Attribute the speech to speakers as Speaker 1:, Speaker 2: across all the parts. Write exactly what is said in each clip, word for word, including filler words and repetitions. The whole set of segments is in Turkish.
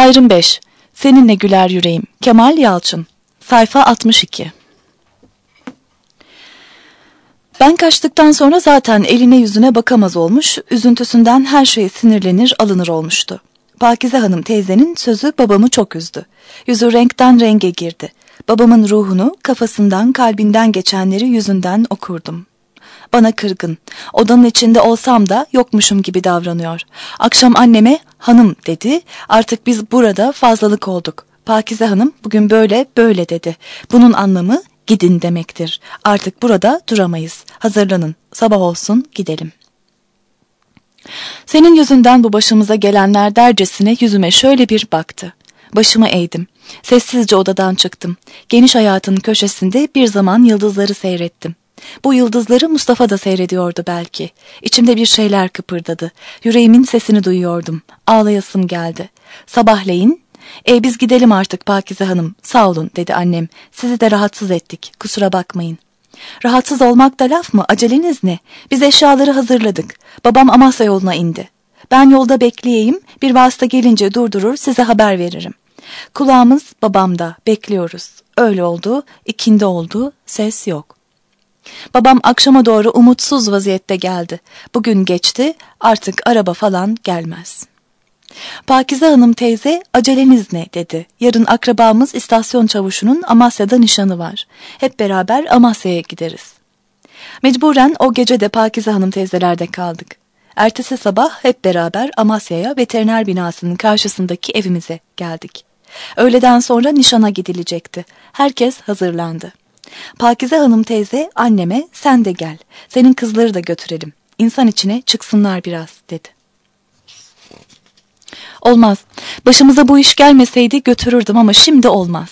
Speaker 1: Ayrım beş. Seninle güler yüreğim. Kemal Yalçın. Sayfa altmış iki. Ben kaçtıktan sonra zaten eline yüzüne bakamaz olmuş, üzüntüsünden her şeye sinirlenir, alınır olmuştu. Pakize Hanım teyzenin sözü babamı çok üzdü. Yüzü renkten renge girdi. Babamın ruhunu, kafasından, kalbinden geçenleri yüzünden okurdum. Bana kırgın. Odanın içinde olsam da yokmuşum gibi davranıyor. Akşam anneme hanım dedi. Artık biz burada fazlalık olduk. Pakize Hanım bugün böyle böyle dedi. Bunun anlamı gidin demektir. Artık burada duramayız. Hazırlanın. Sabah olsun gidelim. Senin yüzünden bu başımıza gelenler dercesine yüzüme şöyle bir baktı. Başımı eğdim. Sessizce odadan çıktım. Geniş hayatın köşesinde bir zaman yıldızları seyrettim. Bu yıldızları Mustafa da seyrediyordu belki. İçimde bir şeyler kıpırdadı. Yüreğimin sesini duyuyordum. Ağlayasım geldi. Sabahleyin, "E biz gidelim artık Pakize Hanım, sağ olun," dedi annem. "Sizi de rahatsız ettik, kusura bakmayın." "Rahatsız olmak da laf mı? Aceleniz ne? Biz eşyaları hazırladık. Babam Amasya yoluna indi. Ben yolda bekleyeyim, bir vasıta gelince durdurur, size haber veririm." Kulağımız babamda, bekliyoruz. Öyle oldu, ikindi oldu, ses yok. Babam akşama doğru umutsuz vaziyette geldi. Bugün geçti, artık araba falan gelmez. "Pakize Hanım teyze, aceleniz ne?" dedi. "Yarın akrabamız istasyon çavuşunun Amasya'da nişanı var. Hep beraber Amasya'ya gideriz." Mecburen o gece de Pakize Hanım teyzelerde kaldık. Ertesi sabah hep beraber Amasya'ya, veteriner binasının karşısındaki evimize geldik. Öğleden sonra nişana gidilecekti. Herkes hazırlandı. Pakize Hanım teyze anneme "Sen de gel, senin kızları da götürelim. İnsan içine çıksınlar biraz," dedi. "Olmaz. Başımıza bu iş gelmeseydi götürürdüm ama şimdi olmaz."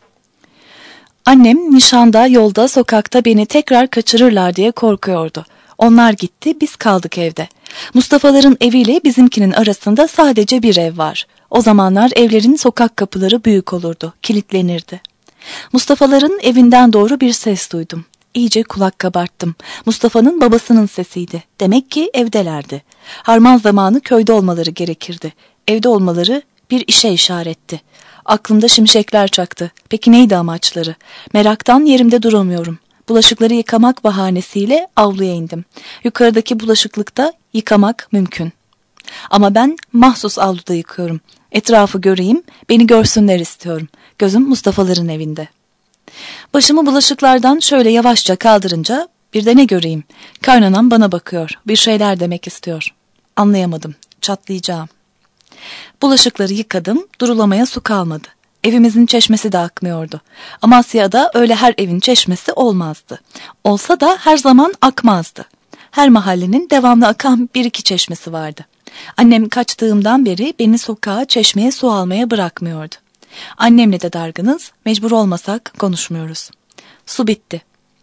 Speaker 1: Annem nişanda, yolda, sokakta beni tekrar kaçırırlar diye korkuyordu. Onlar gitti, biz kaldık evde. Mustafa'ların eviyle bizimkinin arasında sadece bir ev var. O zamanlar evlerin sokak kapıları büyük olurdu, kilitlenirdi. Mustafa'ların evinden doğru bir ses duydum. İyice kulak kabarttım. Mustafa'nın babasının sesiydi. Demek ki evdelerdi. Harman zamanı köyde olmaları gerekirdi. Evde olmaları bir işe işaretti. Aklımda şimşekler çaktı. Peki neydi amaçları? Meraktan yerimde duramıyorum. Bulaşıkları yıkamak bahanesiyle avluya indim. Yukarıdaki bulaşıklıkta yıkamak mümkün. Ama ben mahsus avluda yıkıyorum. Etrafı göreyim, beni görsünler istiyorum. Gözüm Mustafa'ların evinde. Başımı bulaşıklardan şöyle yavaşça kaldırınca bir de ne göreyim? Kaynanam bana bakıyor, bir şeyler demek istiyor. Anlayamadım, çatlayacağım. Bulaşıkları yıkadım, durulamaya su kalmadı. Evimizin çeşmesi de akmıyordu. Amasya'da öyle her evin çeşmesi olmazdı. Olsa da her zaman akmazdı. Her mahallenin devamlı akan bir iki çeşmesi vardı. Annem kaçtığımdan beri beni sokağa, çeşmeye su almaya bırakmıyordu. Annemle de dargınız, mecbur olmasak konuşmuyoruz. Su bitti.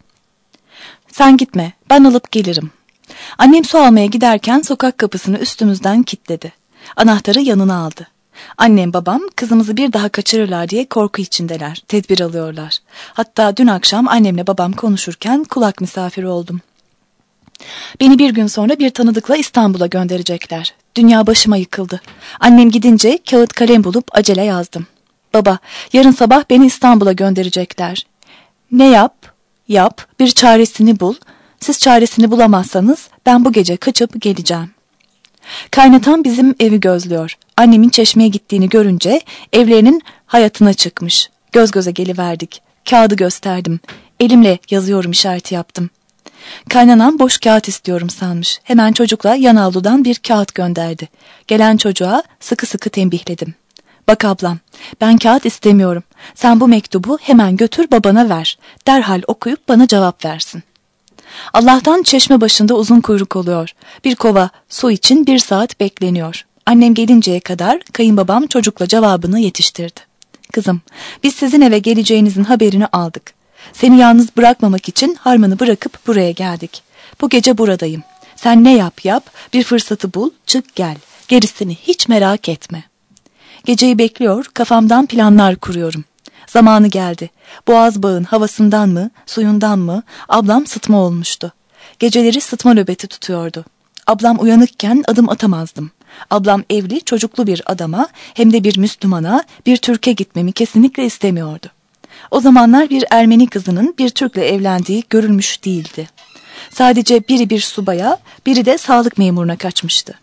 Speaker 1: "Sen gitme, ben alıp gelirim." Annem su almaya giderken sokak kapısını üstümüzden kilitledi. Anahtarı yanına aldı. Annem babam kızımızı bir daha kaçırırlar diye korku içindeler, tedbir alıyorlar. Hatta dün akşam annemle babam konuşurken kulak misafiri oldum. Beni bir gün sonra bir tanıdıkla İstanbul'a gönderecekler. Dünya başıma yıkıldı. Annem gidince kağıt kalem bulup acele yazdım. "Baba, yarın sabah beni İstanbul'a gönderecekler. Ne yap? Yap, bir çaresini bul. Siz çaresini bulamazsanız ben bu gece kaçıp geleceğim." Kaynatam bizim evi gözlüyor. Annemin çeşmeye gittiğini görünce evlerinin hayatına çıkmış. Göz göze geliverdik. Kağıdı gösterdim. Elimle yazıyorum işareti yaptım. Kaynanam boş kağıt istiyorum sanmış. Hemen çocukla yan avludan bir kağıt gönderdi. Gelen çocuğa sıkı sıkı tembihledim. "Bak ablam, ben kağıt istemiyorum. Sen bu mektubu hemen götür babana ver. Derhal okuyup bana cevap versin." Allah'tan çeşme başında uzun kuyruk oluyor. Bir kova su için bir saat bekleniyor. Annem gelinceye kadar kayınbabam çocukla cevabını yetiştirdi. "Kızım, biz sizin eve geleceğinizin haberini aldık. Seni yalnız bırakmamak için harmanı bırakıp buraya geldik. Bu gece buradayım. Sen ne yap yap, bir fırsatı bul, çık gel. Gerisini hiç merak etme." Geceyi bekliyor, kafamdan planlar kuruyorum. Zamanı geldi. Boğaz bağın havasından mı, suyundan mı, ablam sıtma olmuştu. Geceleri sıtma nöbeti tutuyordu. Ablam uyanıkken adım atamazdım. Ablam evli, çocuklu bir adama, hem de bir Müslümana, bir Türk'e gitmemi kesinlikle istemiyordu. O zamanlar bir Ermeni kızının bir Türk'le evlendiği görülmüş değildi. Sadece biri bir subaya, biri de sağlık memuruna kaçmıştı.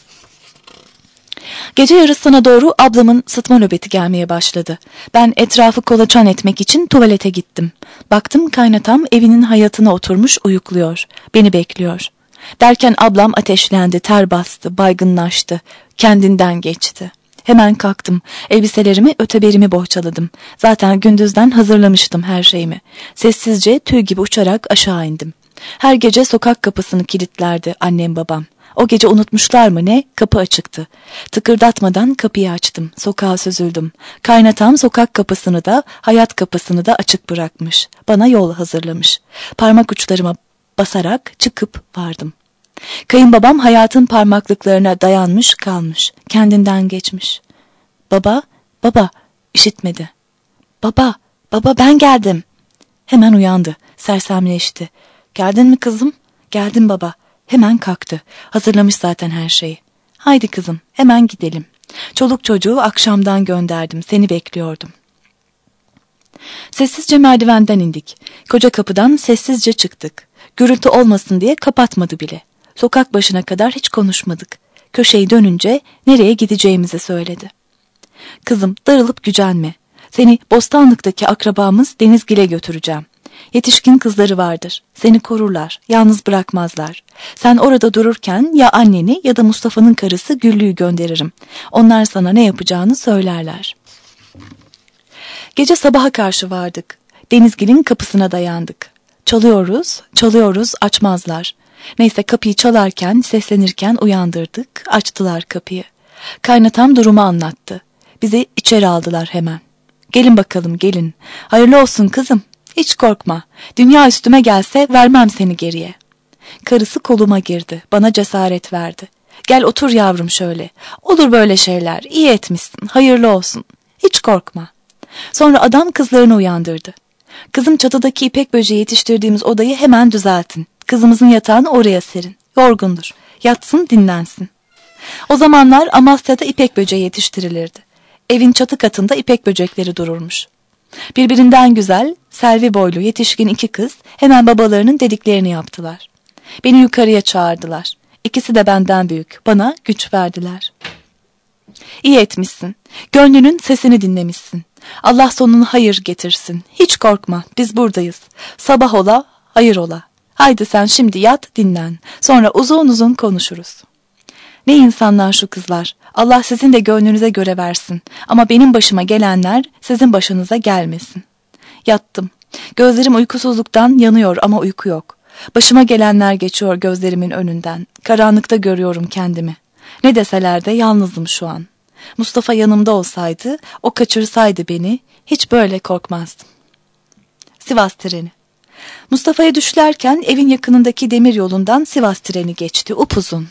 Speaker 1: Gece yarısına doğru ablamın sıtma nöbeti gelmeye başladı. Ben etrafı kolaçan etmek için tuvalete gittim. Baktım kaynatam evinin hayatına oturmuş uyukluyor. Beni bekliyor. Derken ablam ateşlendi, ter bastı, baygınlaştı. Kendinden geçti. Hemen kalktım. Elbiselerimi, öteberimi bohçaladım. Zaten gündüzden hazırlamıştım her şeyimi. Sessizce tüy gibi uçarak aşağı indim. Her gece sokak kapısını kilitlerdi annem babam. O gece unutmuşlar mı ne? Kapı açıktı. Tıkırdatmadan kapıyı açtım. Sokağa süzüldüm. Kaynatam sokak kapısını da, hayat kapısını da açık bırakmış. Bana yol hazırlamış. Parmak uçlarıma basarak çıkıp vardım. Kayınbabam hayatın parmaklıklarına dayanmış kalmış. Kendinden geçmiş. Baba, baba, işitmedi. Baba, baba ben geldim. Hemen uyandı. Sersemleşti. Geldin mi kızım? Geldim baba. Hemen kalktı. Hazırlamış zaten her şeyi. Haydi kızım, hemen gidelim. Çoluk çocuğu akşamdan gönderdim. Seni bekliyordum. Sessizce merdivenden indik. Koca kapıdan sessizce çıktık. Gürültü olmasın diye kapatmadı bile. Sokak başına kadar hiç konuşmadık. Köşeyi dönünce nereye gideceğimizi söyledi. Kızım, darılıp gücenme. Seni Bostanlık'taki akrabamız Denizgil'e götüreceğim. Yetişkin kızları vardır. Seni korurlar, yalnız bırakmazlar. Sen orada dururken ya anneni ya da Mustafa'nın karısı Güllü'yü gönderirim. Onlar sana ne yapacağını söylerler. Gece sabaha karşı vardık. Denizgil'in kapısına dayandık. Çalıyoruz, çalıyoruz, açmazlar. Neyse kapıyı çalarken, seslenirken uyandırdık, açtılar kapıyı. Kaynatam durumu anlattı. Bizi içeri aldılar hemen. Gelin bakalım, gelin. Hayırlı olsun kızım. Hiç korkma. Dünya üstüme gelse vermem seni geriye. Karısı koluma girdi. Bana cesaret verdi. Gel otur yavrum şöyle. Olur böyle şeyler. İyi etmişsin. Hayırlı olsun. Hiç korkma. Sonra adam kızlarını uyandırdı. Kızım, çatıdaki ipek böceği yetiştirdiğimiz odayı hemen düzeltin. Kızımızın yatağını oraya serin. Yorgundur. Yatsın, dinlensin. O zamanlar Amasya'da ipek böceği yetiştirilirdi. Evin çatı katında ipek böcekleri dururmuş. Birbirinden güzel, selvi boylu yetişkin iki kız hemen babalarının dediklerini yaptılar. Beni yukarıya çağırdılar. İkisi de benden büyük. Bana güç verdiler. İyi etmişsin. Gönlünün sesini dinlemişsin. Allah sonunu hayır getirsin. Hiç korkma, biz buradayız. Sabah ola, hayır ola. Haydi sen şimdi yat, dinlen. Sonra uzun uzun konuşuruz. Ne insanlar şu kızlar. Allah sizin de gönlünüze göre versin. Ama benim başıma gelenler sizin başınıza gelmesin. Yattım. Gözlerim uykusuzluktan yanıyor ama uyku yok. Başıma gelenler geçiyor gözlerimin önünden. Karanlıkta görüyorum kendimi. Ne deseler de yalnızım şu an. Mustafa yanımda olsaydı, o kaçırsaydı beni, hiç böyle korkmazdım. Sivas treni. Mustafa'ya düşlerken evin yakınındaki demir yolundan Sivas treni geçti, upuzun.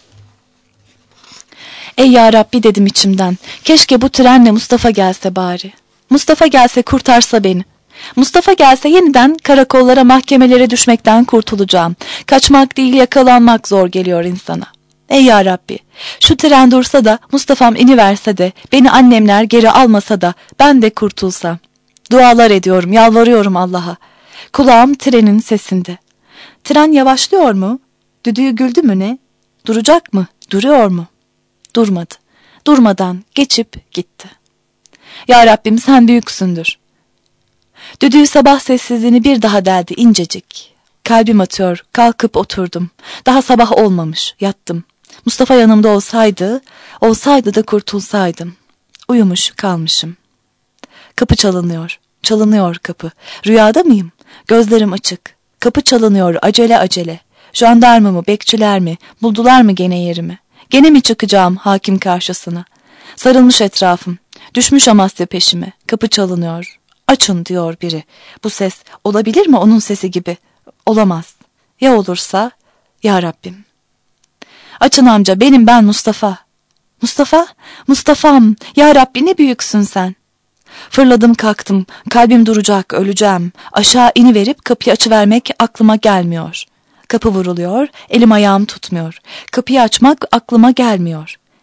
Speaker 1: Ey ya Rabbi dedim içimden, keşke bu trenle Mustafa gelse bari. Mustafa gelse kurtarsa beni. Mustafa gelse yeniden karakollara, mahkemelere düşmekten kurtulacağım. Kaçmak değil, yakalanmak zor geliyor insana. Ey ya Rabbi, şu tren dursa da Mustafa'm iniverse de, beni annemler geri almasa da ben de kurtulsam. Dualar ediyorum, yalvarıyorum Allah'a. Kulağım trenin sesinde. Tren yavaşlıyor mu? Düdüğü güldü mü ne? Duracak mı? Duruyor mu? Durmadı. Durmadan geçip gitti. Ya Rabbim sen büyüksündür. Düdüğü sabah sessizliğini bir daha deldi incecik. Kalbim atıyor, kalkıp oturdum. Daha sabah olmamış, yattım. Mustafa yanımda olsaydı, olsaydı da kurtulsaydım. Uyumuş kalmışım. Kapı çalınıyor, çalınıyor kapı. Rüyada mıyım? Gözlerim açık. Kapı çalınıyor acele acele. Jandarma mı, bekçiler mi, buldular mı gene yerimi? Gene mi çıkacağım hakim karşısına? Sarılmış etrafım, düşmüş Amasya peşime. Kapı çalınıyor. Açın diyor biri. Bu ses olabilir mi onun sesi gibi? Olamaz. Ya olursa? Ya Rabbim. Açın amca, benim ben Mustafa. Mustafa? Mustafa'm, ya Rabbi ne büyüksün sen. Fırladım kalktım, kalbim duracak, öleceğim. Aşağı iniverip kapıyı açıvermek aklıma gelmiyor. Kapı vuruluyor, elim ayağım tutmuyor. Kapıyı açmak aklıma gelmiyor.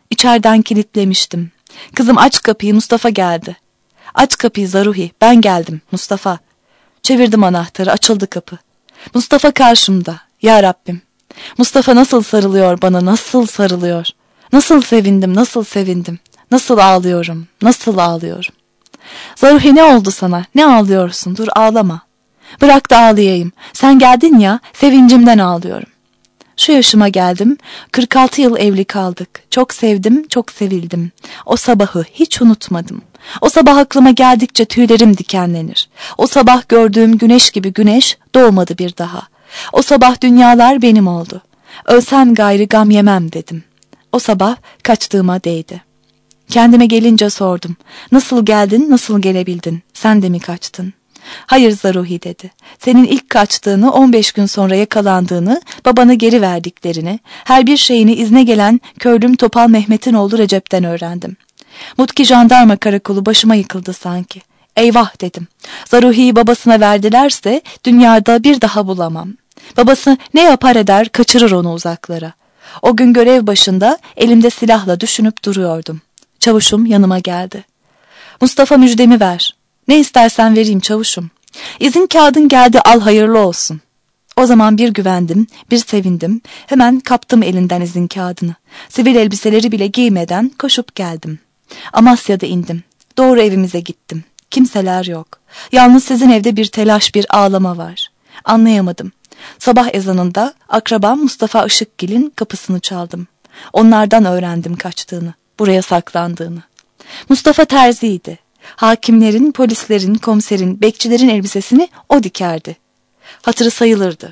Speaker 1: İçeriden kilitlemiştim. Kızım aç kapıyı, Mustafa geldi. Aç kapıyı Zaruhi, ben geldim Mustafa. Çevirdim anahtarı, açıldı kapı. Mustafa karşımda. Ya Rabbim. Mustafa nasıl sarılıyor bana, nasıl sarılıyor. Nasıl sevindim, nasıl sevindim. Nasıl ağlıyorum, nasıl ağlıyorum. Zaruhi ne oldu sana, ne ağlıyorsun, dur ağlama. Bırak da ağlayayım, sen geldin ya, sevincimden ağlıyorum. Şu yaşıma geldim, kırk altı yıl evli kaldık. Çok sevdim, çok sevildim. O sabahı hiç unutmadım. O sabah aklıma geldikçe tüylerim dikenlenir. O sabah gördüğüm güneş gibi güneş doğmadı bir daha. O sabah dünyalar benim oldu. Ölsem gayrı gam yemem dedim. O sabah kaçtığıma değdi. Kendime gelince sordum. Nasıl geldin, nasıl gelebildin? Sen de mi kaçtın? Hayır Zaruhi dedi. Senin ilk kaçtığını, on beş gün sonra yakalandığını, babanı geri verdiklerini, her bir şeyini izne gelen köylüm Topal Mehmet'in oğlu Recep'ten öğrendim. Mutki jandarma karakolu başıma yıkıldı sanki. Eyvah dedim. Zaruhi'yi babasına verdilerse dünyada bir daha bulamam. Babası ne yapar eder kaçırır onu uzaklara. O gün görev başında elimde silahla düşünüp duruyordum. Çavuşum yanıma geldi. Mustafa müjdemi ver. Ne istersen vereyim çavuşum. İzin kağıdın geldi al hayırlı olsun. O zaman bir güvendim, bir sevindim. Hemen kaptım elinden izin kağıdını. Sivil elbiseleri bile giymeden koşup geldim. Amasya'da indim. Doğru evimize gittim. Kimseler yok. Yalnız sizin evde bir telaş, bir ağlama var. Anlayamadım. Sabah ezanında akrabam Mustafa Işıkgil'in kapısını çaldım. Onlardan öğrendim kaçtığını, buraya saklandığını. Mustafa terziydi. Hakimlerin, polislerin, komiserin, bekçilerin elbisesini o dikerdi. Hatırı sayılırdı.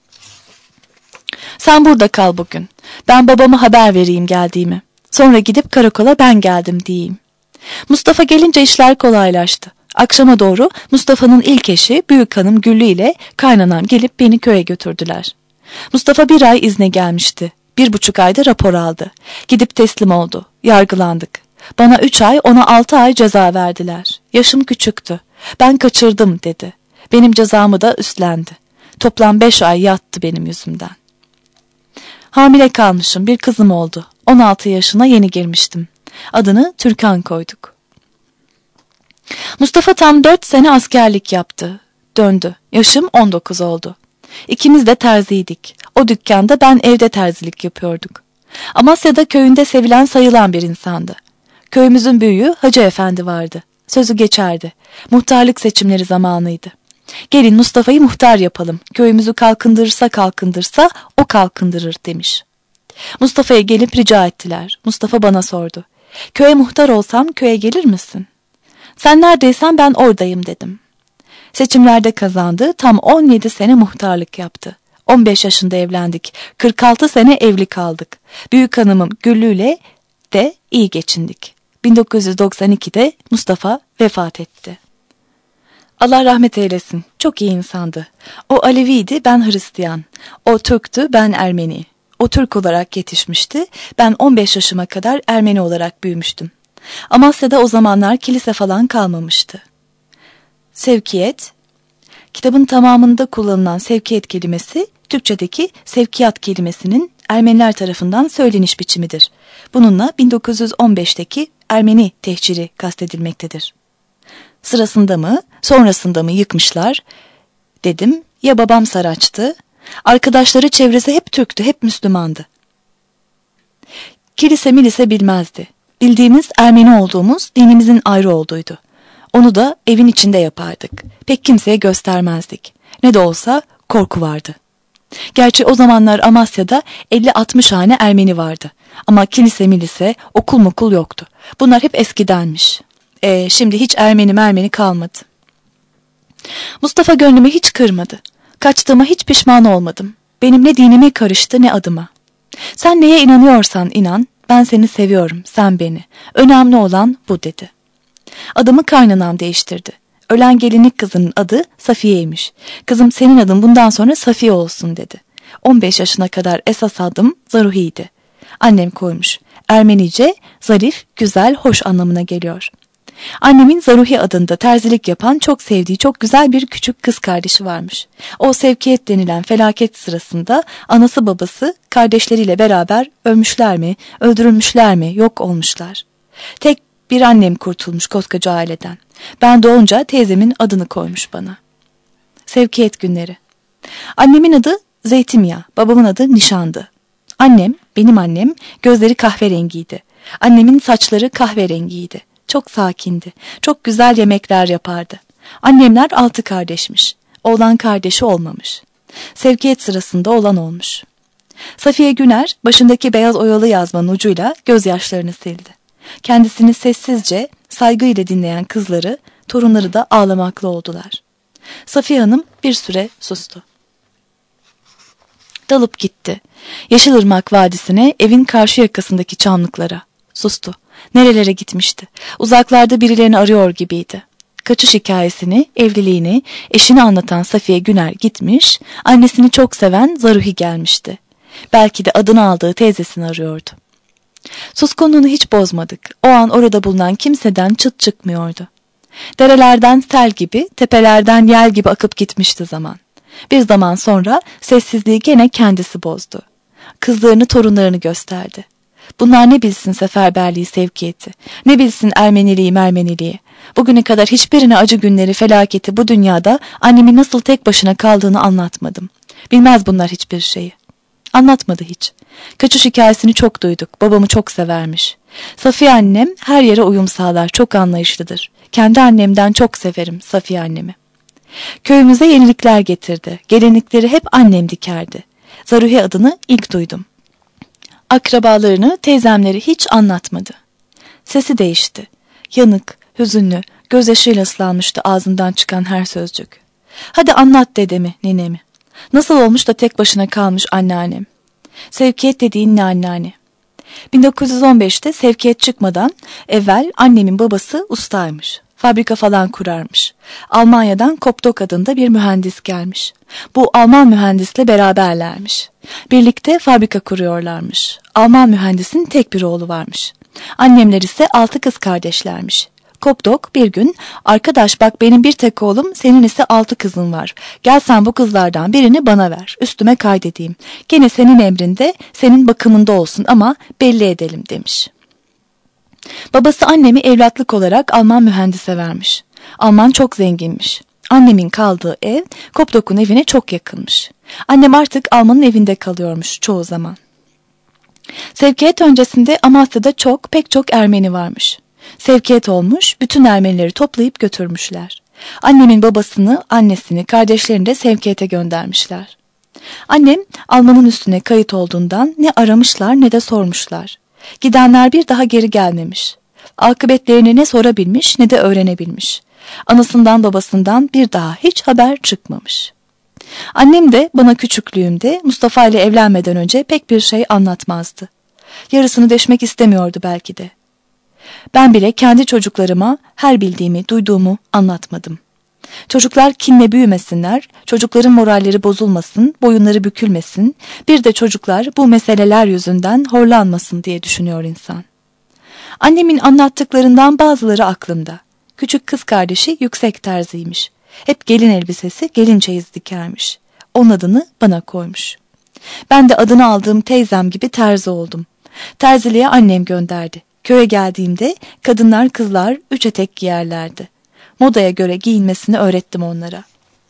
Speaker 1: Sen burada kal bugün. Ben babama haber vereyim geldiğimi. Sonra gidip karakola ben geldim diyeyim. Mustafa gelince işler kolaylaştı. Akşama doğru Mustafa'nın ilk eşi büyük hanım Güllü ile kaynanam gelip beni köye götürdüler. Mustafa bir ay izne gelmişti. Bir buçuk ayda rapor aldı. Gidip teslim oldu. Yargılandık. Bana üç ay, ona altı ay ceza verdiler. Yaşım küçüktü. Ben kaçırdım dedi. Benim cezamı da üstlendi. Toplam beş ay yattı benim yüzümden. Hamile kalmışım, bir kızım oldu. on altı yaşına yeni girmiştim. Adını Türkan koyduk. Mustafa tam dört sene askerlik yaptı. Döndü. Yaşım on dokuz oldu. İkimiz de terziydik. O dükkanda, ben evde terzilik yapıyorduk. Amasya'da köyünde sevilen sayılan bir insandı. Köyümüzün büyüğü Hacı Efendi vardı. Sözü geçerdi. Muhtarlık seçimleri zamanıydı. Gelin Mustafa'yı muhtar yapalım. Köyümüzü kalkındırırsa kalkındırsa o kalkındırır demiş. Mustafa'ya gelip rica ettiler. Mustafa bana sordu. Köye muhtar olsam köye gelir misin? Sen neredeysen ben oradayım dedim. Seçimlerde kazandı. Tam on yedi sene muhtarlık yaptı. on beş yaşında evlendik. kırk altı sene evli kaldık. Büyük hanımım Güllü ile de iyi geçindik. bin dokuz yüz doksan ikide Mustafa vefat etti. Allah rahmet eylesin. Çok iyi insandı. O Aleviydi, ben Hristiyan. O Türktü, ben Ermeni. O Türk olarak yetişmişti. Ben on beş yaşıma kadar Ermeni olarak büyümüştüm. Amasya'da o zamanlar kilise falan kalmamıştı. Sevkiyet. Kitabın tamamında kullanılan sevkiyet kelimesi, Türkçedeki sevkiyat kelimesinin Ermeniler tarafından söyleniş biçimidir. Bununla bin dokuz yüz on beşteki Ermeni tehciri kastedilmektedir. Sırasında mı, sonrasında mı yıkmışlar? Dedim, ya babam Saraç'tı, arkadaşları çevresi hep Türktü, hep Müslümandı. Kilise milise bilmezdi. Bildiğimiz Ermeni olduğumuz, dinimizin ayrı olduğuydu. Onu da evin içinde yapardık. Pek kimseye göstermezdik. Ne de olsa korku vardı. Gerçi o zamanlar Amasya'da elli altmış hane Ermeni vardı. Ama kilise milise, okul mukul yoktu. Bunlar hep eskidenmiş. E, şimdi hiç Ermeni mermeni kalmadı. Mustafa gönlümü hiç kırmadı. Kaçtığıma hiç pişman olmadım. Benim ne dinime karıştı ne adıma. Sen neye inanıyorsan inan, ben seni seviyorum, sen beni. Önemli olan bu dedi. Adımı kaynanam değiştirdi. Ölen gelinlik kızının adı Safiye'ymiş. Kızım senin adın bundan sonra Safiye olsun dedi. on beş yaşına kadar esas adım Zaruhi'ydi. Annem koymuş. Ermenice zarif, güzel, hoş anlamına geliyor. Annemin Zaruhi adında terzilik yapan çok sevdiği çok güzel bir küçük kız kardeşi varmış. O sevkiyet denilen felaket sırasında anası babası kardeşleriyle beraber ölmüşler mi, öldürülmüşler mi, yok olmuşlar. Tek bir annem kurtulmuş koskoca aileden. Ben doğunca teyzemin adını koymuş bana. Sevkiyet günleri. Annemin adı Zeytinyağı, babamın adı Nişan'dı. Annem, benim annem, gözleri kahverengiydi. Annemin saçları kahverengiydi. Çok sakindi. Çok güzel yemekler yapardı. Annemler altı kardeşmiş. Oğlan kardeşi olmamış. Sevkiyet sırasında olan olmuş. Safiye Güner başındaki beyaz oyalı yazmanın ucuyla gözyaşlarını sildi. Kendisini sessizce, saygıyla dinleyen kızları, torunları da ağlamaklı oldular. Safiye Hanım bir süre sustu. Dalıp gitti. Yeşilırmak Vadisi'ne, evin karşı yakasındaki çamlıklara. Sustu. Nerelere gitmişti? Uzaklarda birilerini arıyor gibiydi. Kaçış hikayesini, evliliğini, eşini anlatan Safiye Güner gitmiş, annesini çok seven Zaruhi gelmişti. Belki de adını aldığı teyzesini arıyordu. Suskunluğunu hiç bozmadık. O an orada bulunan kimseden çıt çıkmıyordu. Derelerden sel gibi, tepelerden yel gibi akıp gitmişti zaman. Bir zaman sonra sessizliği gene kendisi bozdu. Kızlarını, torunlarını gösterdi. Bunlar ne bilsin seferberliği, sevkiyeti, ne bilsin Ermeniliği, Mermeniliği. Bugüne kadar hiçbirine acı günleri, felaketi bu dünyada annemin nasıl tek başına kaldığını anlatmadım. Bilmez bunlar hiçbir şeyi. Anlatmadı hiç. Kaçış hikayesini çok duyduk, babamı çok severmiş. Safiye annem her yere uyum sağlar, çok anlayışlıdır. Kendi annemden çok severim Safiye annemi. Köyümüze yenilikler getirdi, gelenekleri hep annem dikerdi. Zaruhi adını ilk duydum. Akrabalarını, teyzemleri hiç anlatmadı. Sesi değişti. Yanık, hüzünlü, gözyaşıyla ıslanmıştı ağzından çıkan her sözcük. Hadi anlat dedemi, ninemi. Nasıl olmuş da tek başına kalmış anneannem. Sevkiyet dediğin ne anneanne? bin dokuz yüz on beşte sevkiyet çıkmadan evvel annemin babası ustaymış. Fabrika falan kurarmış. Almanya'dan Koptok adında bir mühendis gelmiş. Bu Alman mühendisle beraberlermiş. Birlikte fabrika kuruyorlarmış. Alman mühendisin tek bir oğlu varmış. Annemler ise altı kız kardeşlermiş. Koptok bir gün, arkadaş bak benim bir tek oğlum, senin ise altı kızın var. Gel sen bu kızlardan birini bana ver, üstüme kaydedeyim. Gene senin emrinde, senin bakımında olsun ama belli edelim demiş. Babası annemi evlatlık olarak Alman mühendise vermiş. Alman çok zenginmiş. Annemin kaldığı ev Koptok'un evine çok yakınmış. Annem artık Alman'ın evinde kalıyormuş çoğu zaman. Sevkiyet öncesinde Amasya'da çok pek çok Ermeni varmış. Sevkiyet olmuş, bütün Ermenileri toplayıp götürmüşler. Annemin babasını, annesini, kardeşlerini de sevkiyete göndermişler. Annem Alman'ın üstüne kayıt olduğundan ne aramışlar ne de sormuşlar. Gidenler bir daha geri gelmemiş. Akıbetlerini ne sorabilmiş ne de öğrenebilmiş. Anasından babasından bir daha hiç haber çıkmamış. Annem de bana küçüklüğümde Mustafa ile evlenmeden önce pek bir şey anlatmazdı. Yarısını deşmek istemiyordu belki de. Ben bile kendi çocuklarıma her bildiğimi, duyduğumu anlatmadım. Çocuklar kinle büyümesinler, çocukların moralleri bozulmasın, boyunları bükülmesin, bir de çocuklar bu meseleler yüzünden horlanmasın diye düşünüyor insan. Annemin anlattıklarından bazıları aklımda. Küçük kız kardeşi yüksek terziymiş. Hep gelin elbisesi, gelin çeyiz dikermiş. Onun adını bana koymuş. Ben de adını aldığım teyzem gibi terzi oldum. Terziliğe annem gönderdi. Köye geldiğimde kadınlar kızlar üç etek giyerlerdi. Modaya göre giyinmesini öğrettim onlara.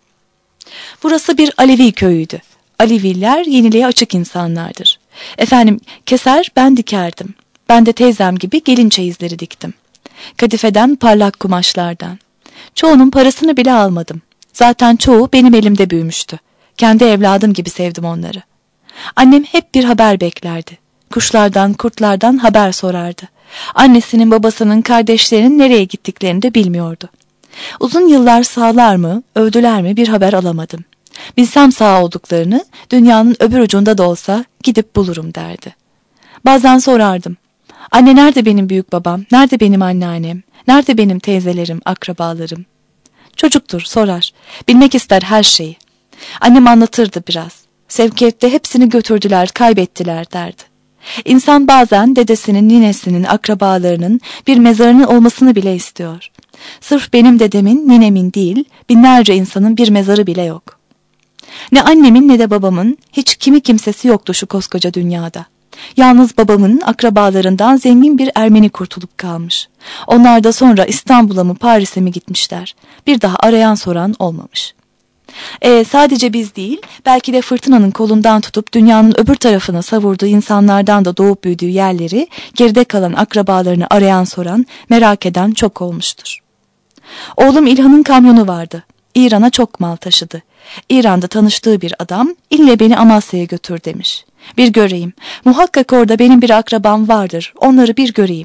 Speaker 1: Burası bir Alevi köyüydü. Aleviler yeniliğe açık insanlardır. Efendim keser ben dikerdim. Ben de teyzem gibi gelin çeyizleri diktim. Kadifeden parlak kumaşlardan. Çoğunun parasını bile almadım. Zaten çoğu benim elimde büyümüştü. Kendi evladım gibi sevdim onları. Annem hep bir haber beklerdi. Kuşlardan, kurtlardan haber sorardı. Annesinin, babasının, kardeşlerinin nereye gittiklerini de bilmiyordu. Uzun yıllar sağlar mı, öldüler mi bir haber alamadım. Bilsem sağ olduklarını, dünyanın öbür ucunda da olsa gidip bulurum derdi. Bazen sorardım. Anne nerede benim büyük babam, nerede benim anneannem, nerede benim teyzelerim, akrabalarım? Çocuktur, sorar. Bilmek ister her şeyi. Annem anlatırdı biraz. Sevkiyette hepsini götürdüler, kaybettiler derdi. İnsan bazen dedesinin, ninesinin, akrabalarının bir mezarının olmasını bile istiyor. Sırf benim dedemin, ninemin değil, binlerce insanın bir mezarı bile yok. Ne annemin ne de babamın hiç kimi kimsesi yoktu şu koskoca dünyada. Yalnız babamın akrabalarından zengin bir Ermeni kurtulup kalmış. Onlar da sonra İstanbul'a mı Paris'e mi gitmişler. Bir daha arayan soran olmamış. E, sadece biz değil, belki de fırtınanın kolundan tutup dünyanın öbür tarafına savurduğu insanlardan da doğup büyüdüğü yerleri, geride kalan akrabalarını arayan soran, merak eden çok olmuştur. Oğlum İlhan'ın kamyonu vardı. İran'a çok mal taşıdı. İran'da tanıştığı bir adam, ille beni Amasya'ya götür demiş. Bir göreyim, muhakkak orada benim bir akrabam vardır, onları bir göreyim.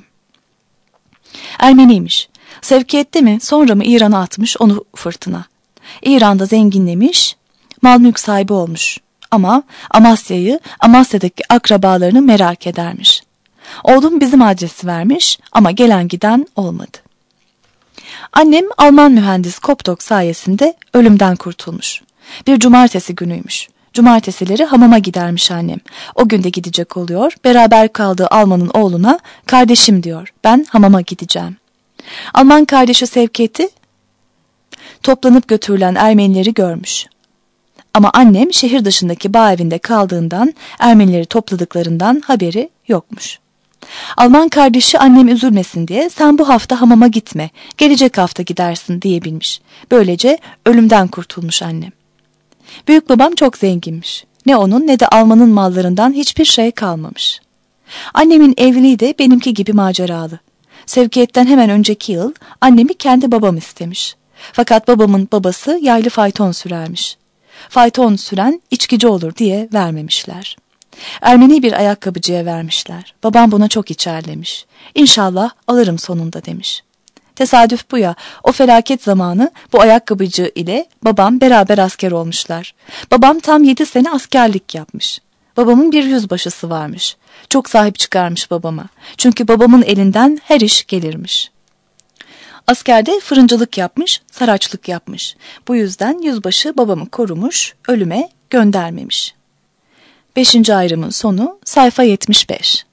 Speaker 1: Ermeniymiş. Sevkiyette mi, sonra mı İran'a atmış onu fırtına. İran'da zenginlemiş, mal mülk sahibi olmuş. Ama Amasya'yı, Amasya'daki akrabalarını merak edermiş. Oğlum bizim adresi vermiş ama gelen giden olmadı. Annem Alman mühendis Koptok sayesinde ölümden kurtulmuş. Bir cumartesi günüymüş. Cumartesileri hamama gidermiş annem. O gün de gidecek oluyor. Beraber kaldığı Alman'ın oğluna kardeşim diyor. Ben hamama gideceğim. Alman kardeşi Sevkiyet'i toplanıp götürülen Ermenileri görmüş. Ama annem şehir dışındaki bağ evinde kaldığından Ermenileri topladıklarından haberi yokmuş. Alman kardeşi annem üzülmesin diye sen bu hafta hamama gitme, gelecek hafta gidersin diyebilmiş. Böylece ölümden kurtulmuş annem. Büyük babam çok zenginmiş. Ne onun ne de Alman'ın mallarından hiçbir şey kalmamış. Annemin evliliği de benimki gibi maceralı. Sevkiyetten hemen önceki yıl annemi kendi babam istemiş. Fakat babamın babası yaylı fayton sürermiş. Fayton süren içkici olur diye vermemişler. Ermeni bir ayakkabıcıya vermişler. Babam buna çok içerlemiş. İnşallah alırım sonunda demiş. Tesadüf bu ya, o felaket zamanı bu ayakkabıcı ile babam beraber asker olmuşlar. Babam tam yedi sene askerlik yapmış. Babamın bir yüzbaşısı varmış. Çok sahip çıkarmış babama. Çünkü babamın elinden her iş gelirmiş. Askerde fırıncılık yapmış, saraçlık yapmış. Bu yüzden yüzbaşı babamı korumuş, ölüme göndermemiş. Beşinci ayrımın sonu sayfa yetmiş beş.